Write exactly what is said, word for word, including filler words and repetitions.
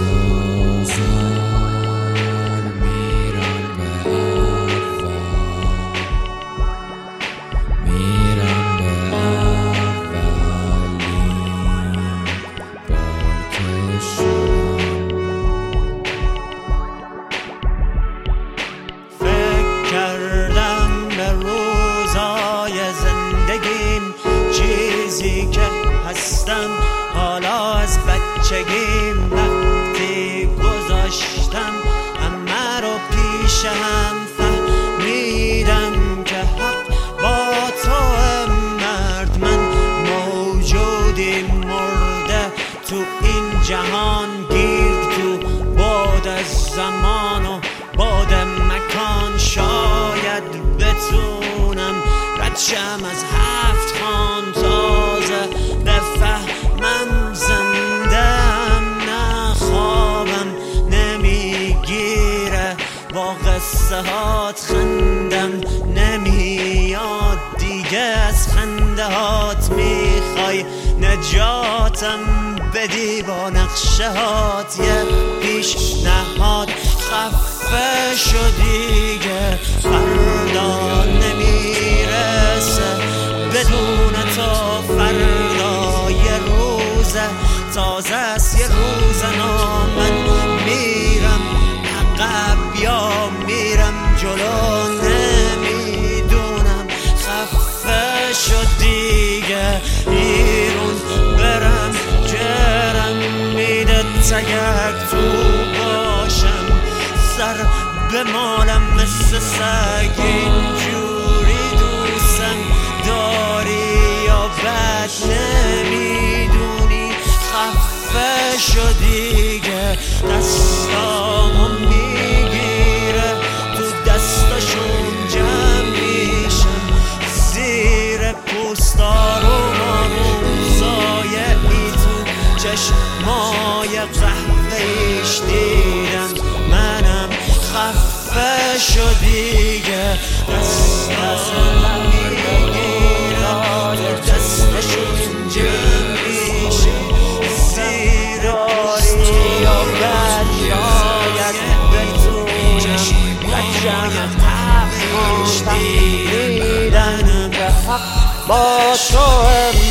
حالا از بچگیم وقتی گذاشتم همه رو پیش هم فهمیدم که حق با تو مرد، من موجودی مرده تو این جهان گیر تو باد از زمان و باد مکان. شاید بتونم ردشم از هفت خان تازه بفهمم زندم، نه خوابم نمیگیره با قصه هات، خندم نمیاد دیگه از خنده هات. میخوای نجاتم بدی با نقشه هات، یه پیشنهاد خفه شدیگه فردا نمیرسه بدون تو. فردا یه روز تازه است، یه روز نو. من میرم عقب یا میرم جلو نمیدونم، خفه شد دیگه. بیرون برم جرم میده تگک تو باشم، سر به مالم مثل سگ. اینجوری دوستم داری یا بد نمیدونی، خفه شدیگه. دستامو میگیره تو دستاشون جمع میشم، زیر پوستارو ماروزای ای تو چشمای قهوه‌ایش دیدم. منم خفه شدیگه، دستامو میگیره تو دستاشون جمع میشم، زیر پوستارو یا بد شاید بتونم بچم تفریش دیدن به حق با تو